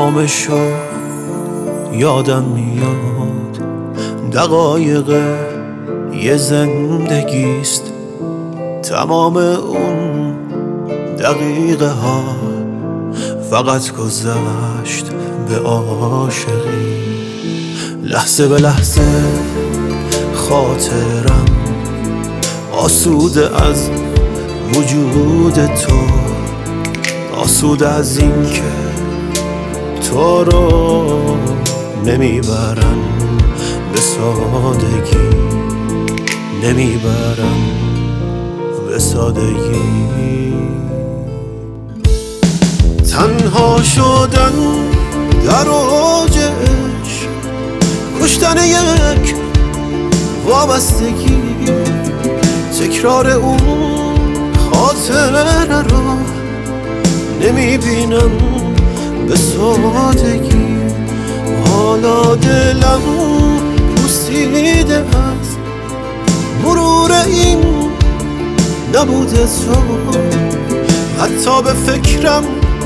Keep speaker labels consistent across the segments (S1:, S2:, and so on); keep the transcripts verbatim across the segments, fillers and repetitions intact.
S1: تمامشو یادم میاد، دقایق یه زندگیست، تمام اون دقیقه ها فقط گذشت به عاشقی. لحظه به لحظه خاطرم آسوده از وجود تو، آسوده از این که تو رو نمیبرم به سادگی، نمیبرم به سادگی. تنها شدن در اوج عشق، کشتن یک وابستگی، تکرار اون خاطره رو نمیبینم به سادگی. حالا دلم پوسیده از مرور این نبود تو، حتی به فکرم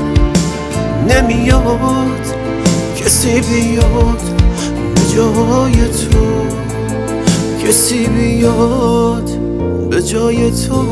S1: نمیاد کسی بیاد به جای تو، کسی بیاد به جای تو.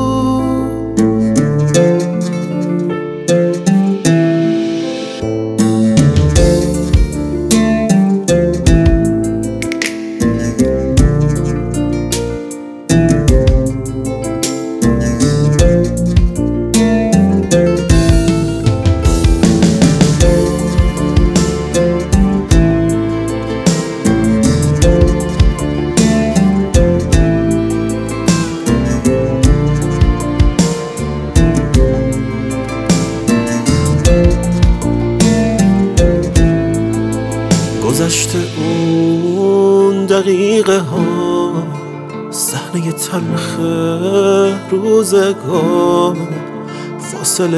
S1: گذشته اون دقیقه ها، صحنه تلخ روزگار، فاصله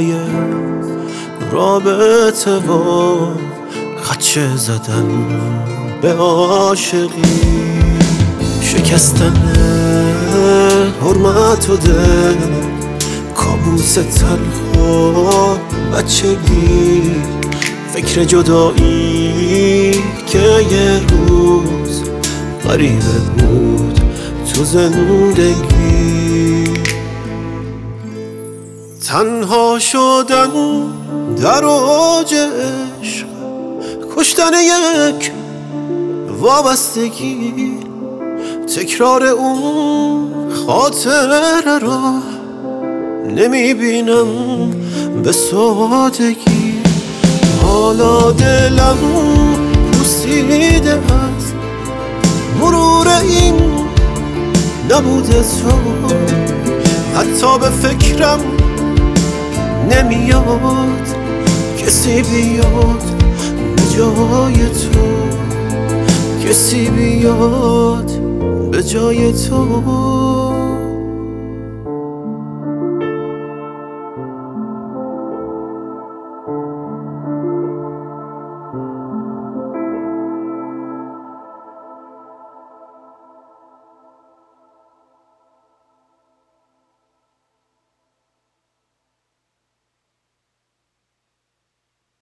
S1: رابطه و خدشه زدن به عاشقی، شکستن حرمت و دل، کابوس تلخ و بچگی، فکر جدایی که یه روز غریبه بود تو زندگی. تنها شدن در اوج عشق، کشتن یک وابستگی، تکرار اون خاطره رو نمیبینم به سادگی. حالا دلم پوسیده از مرور این نبود تو، حتی به فکرم نمیاد کسی بیاد به جای تو، کسی بیاد به جای تو.